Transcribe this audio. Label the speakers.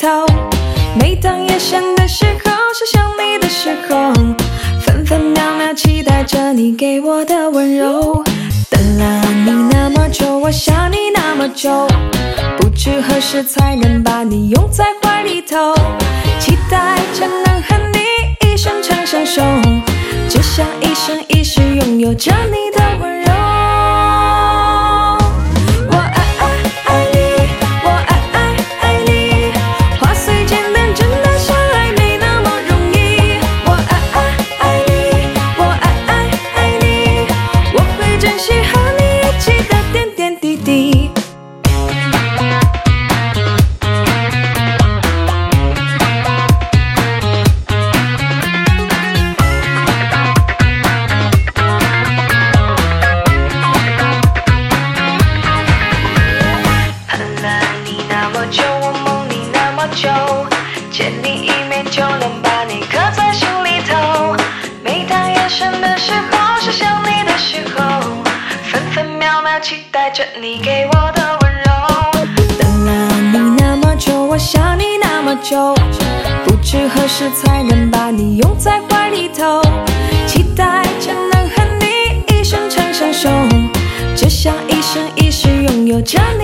Speaker 1: 头。每当夜深的时候，是想你的时候，分分秒秒期待着你给我的温柔。等了你那么久，我想你那么久，不知何时才能把你拥在怀里头。期待着能和你一生长相守，只想一生一世拥有着你的温柔。我爱爱爱你，我爱爱爱你，话虽简单，真的相爱没那么容易。我爱爱爱你，我爱爱爱你，我会珍惜和你一起的点点滴滴。见你一面就能把你刻在心里头。每当夜深的时候，是想你的时候，分分秒秒期待着你给我的温柔。等了你那么久，我想你那么久，不知何时才能把你拥在怀里头。期待着能和你一生长相守，只想一生一世拥有着你。